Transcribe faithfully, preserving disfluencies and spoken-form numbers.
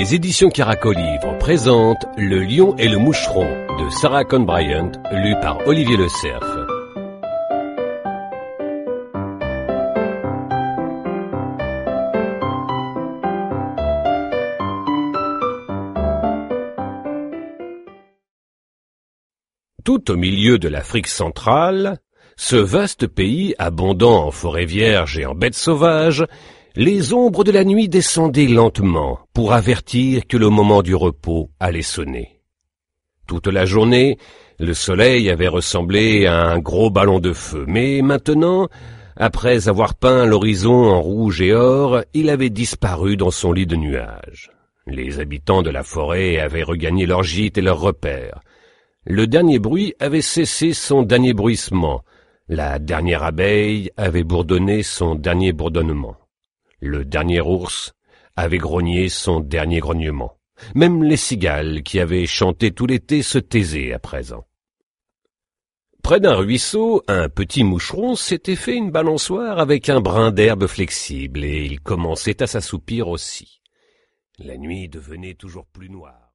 Les éditions Caracolivre présentent Le Lion et le Moucheron de Sarah Cohn Bryant, lu par Olivier Le Cerf. Tout au milieu de l'Afrique centrale, ce vaste pays abondant en forêts vierges et en bêtes sauvages, les ombres de la nuit descendaient lentement pour avertir que le moment du repos allait sonner. Toute la journée, le soleil avait ressemblé à un gros ballon de feu, mais maintenant, après avoir peint l'horizon en rouge et or, il avait disparu dans son lit de nuages. Les habitants de la forêt avaient regagné leurs gîtes et leurs repères. Le dernier bruit avait cessé son dernier bruissement. La dernière abeille avait bourdonné son dernier bourdonnement. Le dernier ours avait grogné son dernier grognement. Même les cigales qui avaient chanté tout l'été se taisaient à présent. Près d'un ruisseau, un petit moucheron s'était fait une balançoire avec un brin d'herbe flexible et il commençait à s'assoupir aussi. La nuit devenait toujours plus noire.